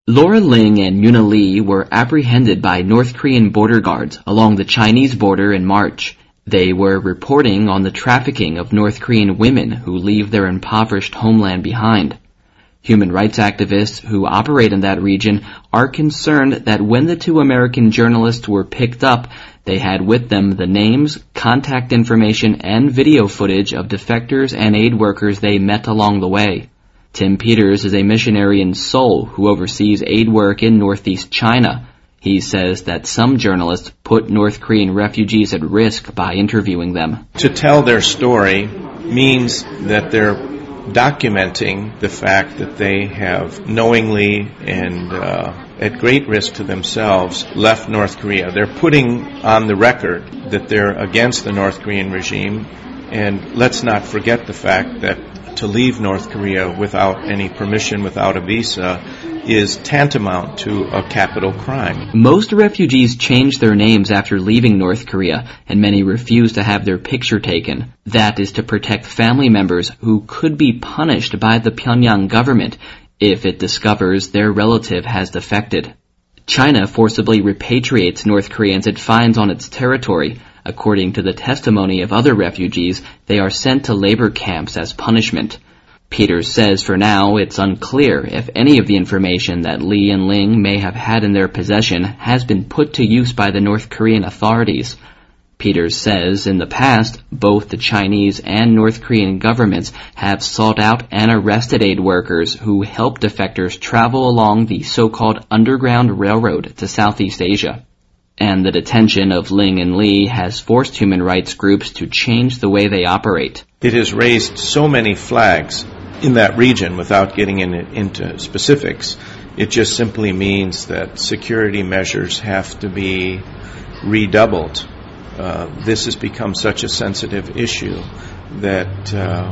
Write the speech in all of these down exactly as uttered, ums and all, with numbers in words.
Laura Ling and Yuna Lee were apprehended by North Korean border guards along the Chinese border in March. They were reporting on the trafficking of North Korean women who leave their impoverished homeland behind. Human rights activists who operate in that region are concerned that when the two American journalists were picked up, they had with them the names, contact information, and video footage of defectors and aid workers they met along the way. Tim Peters is a missionary in Seoul who oversees aid work in northeast China. He says that some journalists put North Korean refugees at risk by interviewing them. To tell their story means that they're documenting the fact that they have knowingly and uh, at great risk to themselves left North Korea. They're putting on the record that they're against the North Korean regime, and let's not forget the fact that to leave North Korea without any permission, without a visa, is tantamount to a capital crime. Most refugees change their names after leaving North Korea, and many refuse to have their picture taken. That is to protect family members who could be punished by the Pyongyang government if it discovers their relative has defected. China forcibly repatriates North Koreans it finds on its territory. According to the testimony of other refugees, they are sent to labor camps as punishment. Peters says for now it's unclear if any of the information that Lee and Ling may have had in their possession has been put to use by the North Korean authorities. Peters says in the past, both the Chinese and North Korean governments have sought out and arrested aid workers who help defectors travel along the so-called Underground Railroad to Southeast Asia. And the detention of Ling and Lee has forced human rights groups to change the way they operate. It has raised so many flags in that region without getting in, into specifics. It just simply means that security measures have to be redoubled. Uh, this has become such a sensitive issue that uh,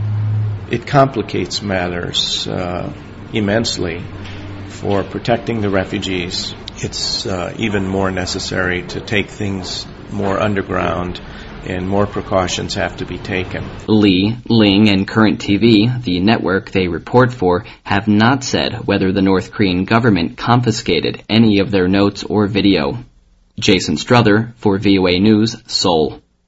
it complicates matters uh, immensely for protecting the refugees. It's uh, even more necessary to take things more underground, and more precautions have to be taken. Lee, Ling, and Current T V, the network they report for, have not said whether the North Korean government confiscated any of their notes or video. Jason Struther for V O A News, Seoul.